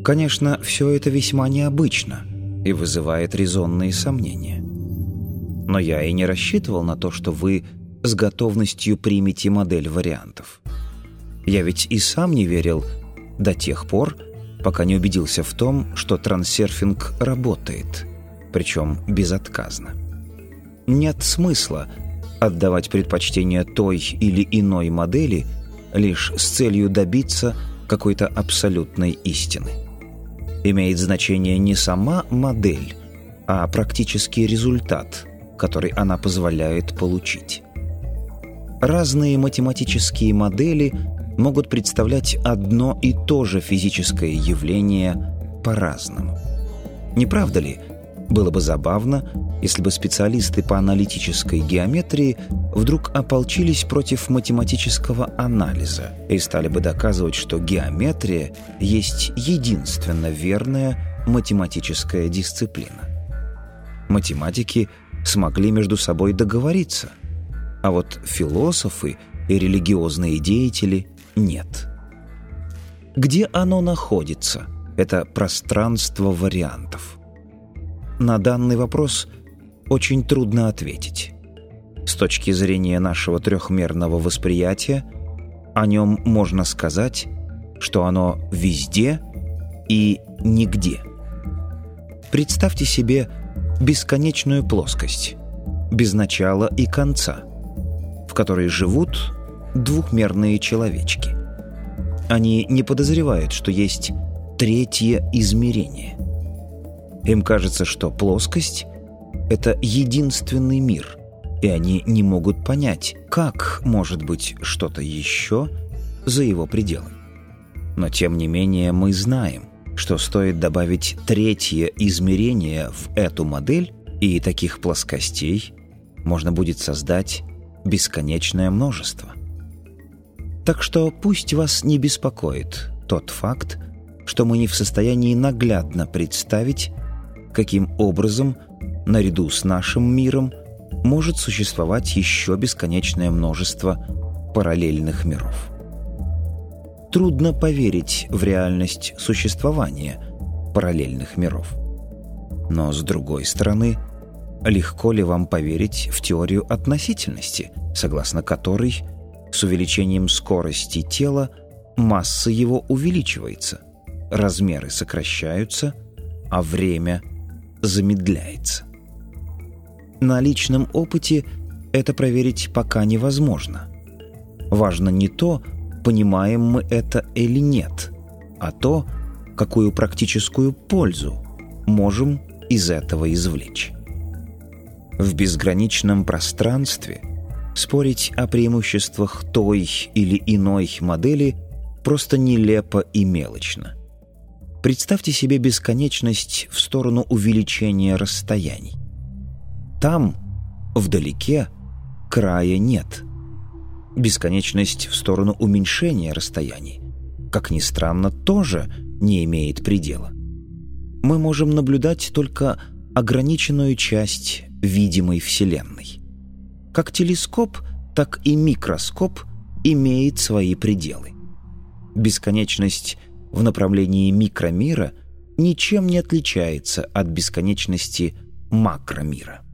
Конечно, все это весьма необычно и вызывает резонные сомнения. Но я и не рассчитывал на то, что вы с готовностью примете модель вариантов. Я ведь и сам не верил до тех пор, пока не убедился в том, что трансерфинг работает, причем безотказно. Нет смысла отдавать предпочтение той или иной модели лишь с целью добиться какой-то абсолютной истины. Имеет значение не сама модель, а практический результат, который она позволяет получить. Разные математические модели могут представлять одно и то же физическое явление по-разному. Не правда ли? Было бы забавно, если бы специалисты по аналитической геометрии вдруг ополчились против математического анализа и стали бы доказывать, что геометрия есть единственно верная математическая дисциплина. Математики смогли между собой договориться, а вот философы и религиозные деятели нет. Где оно находится, это пространство вариантов? На данный вопрос очень трудно ответить. С точки зрения нашего трехмерного восприятия, о нем можно сказать, что оно везде и нигде. Представьте себе бесконечную плоскость, без начала и конца, в которой живут двухмерные человечки. Они не подозревают, что есть третье измерение. Им кажется, что плоскость — это единственный мир, и они не могут понять, как может быть что-то еще за его пределами. Но тем не менее мы знаем, что стоит добавить третье измерение в эту модель, и таких плоскостей можно будет создать бесконечное множество. Так что пусть вас не беспокоит тот факт, что мы не в состоянии наглядно представить, каким образом, наряду с нашим миром, может существовать еще бесконечное множество параллельных миров. Трудно поверить в реальность существования параллельных миров. Но, с другой стороны, легко ли вам поверить в теорию относительности, согласно которой с увеличением скорости тела масса его увеличивается, размеры сокращаются, а время замедляется? На личном опыте это проверить пока невозможно. Важно не то, понимаем мы это или нет, а то, какую практическую пользу можем из этого извлечь. В безграничном пространстве спорить о преимуществах той или иной модели просто нелепо и мелочно. Представьте себе бесконечность в сторону увеличения расстояний. Там, вдалеке, края нет. Бесконечность в сторону уменьшения расстояний, как ни странно, тоже не имеет предела. Мы можем наблюдать только ограниченную часть видимой Вселенной. Как телескоп, так и микроскоп имеет свои пределы. Бесконечность в направлении микромира ничем не отличается от бесконечности макромира.